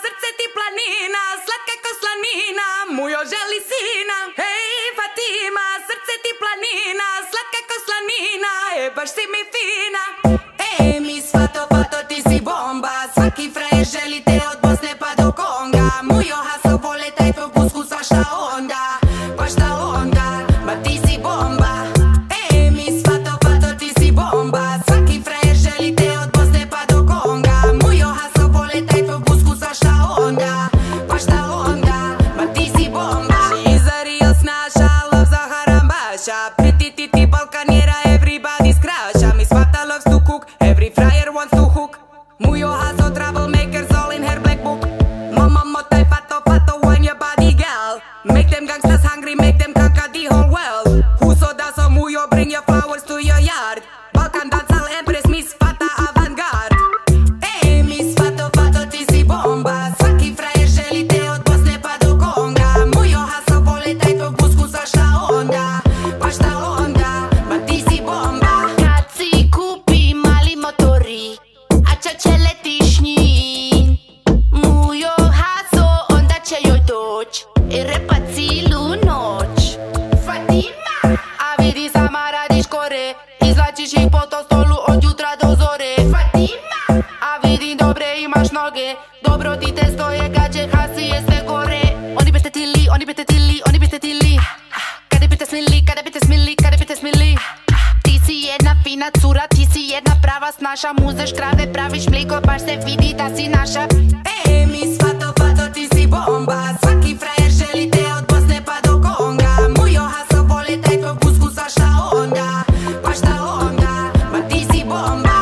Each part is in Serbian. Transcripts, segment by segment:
srce ti planina, slatka ko slanina, mujo želi sina. Hej Fatima, srce ti planina, slatka ko slanina, baš si mi fina. Ej Miss Fato, Fato ti si bomba, svaki frajer želi te od Bosne pa do Konga. Mujo haso vole taj tvoj busku, sa šta onda, pa šta onda, ma ti si bomba. Ej Miss Fato, Fato ti si bomba, svaki frajer želi te od Bosne pa do Konga. Mujo haso vole taj tvoj busku, sa šta onda, pa šta onda, ma ti si bomba. She's a real smasha, love za harambasha, pretty titi balkanjera, everybody's crush. Miss Fata loves to cook, every fryer wants to hook. Mujo haso troublemakers all in her black book. Mama motaj Fato, Fato wine your body girl, make them gangsters hungry, make them conquer the whole world. Huso da so mujo, bring your flowers to your yard. Balkan dancehall empress, Miss Fata avant-garde. Ej Miss Fato, Fato ti si bomba, svaki frajer želi te od Bosne pa do Konga. Mujo haso vole taj tvoj busku, sa šta onda, pa šta onda, ma ti si bomba. Kad si kupi mali motori, a će letiš njim, mujo haso onda će joj doć i repa cilu noć. Fatima, a vidi sama radiš kore, izvlačiš ih po to stolu od jutra do zore. Fatima, a vidim dobre imaš noge, dobro ti te stoje, gađe hasi je sve gore. Oni biste tili, oni biste tili, oni biste tili. Kada biste smili, kada biste smili, kada biste smili. Ti si jedna fina cura, ti si jedna prava snaša, muzeš krave, praviš mliko, baš se vidi da si naša. Ej Miss Fato, Fato ti si bomba, svaki frajer želi te od Bosne pa do Konga. Mujo haso vole taj tvoj busku, sa šta onda, pa šta onda, ma ti si bomba.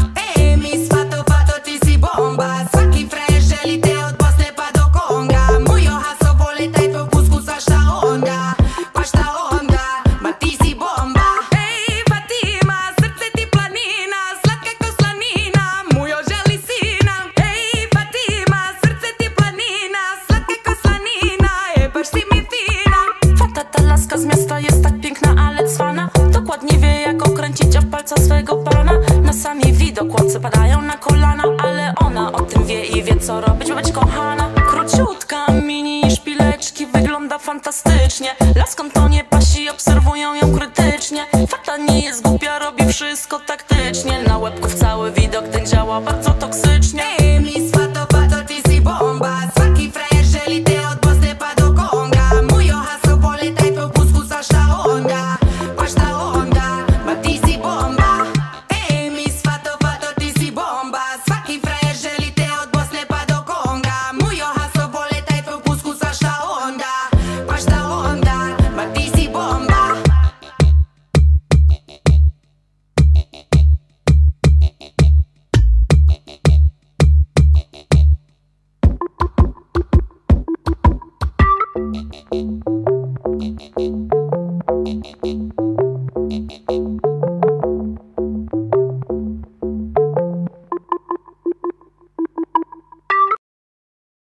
Ej Miss Fato, Fato ti si bomba, svaki frajer želi te od Bosne pa do Konga. Mujo haso vole taj tvoj busku, sa šta onda, pa šta onda, ma ti si bomba. Ej Fatima, srce ti planina, slatka ko slanina, mujo želi sina. Ej Fatima, srce ti planina, slatka ko slanina, baš si mi fina. Fata ta laska z miasta jest tak piękna, ale cwana. Dokładnie wie jak okręcić o palca swego pana. Na sami widok chłopcy padają na kolana, ale ona o tym wie i wie co robić, by być kochana. Króciutka, mini szpileczki, wygląda fantastycznie. Laskom to nie pasi, obserwują ją krytycznie. Fata nie jest głupia, robi wszystko taktycznie. Na łebków cały widok ten działa bardzo to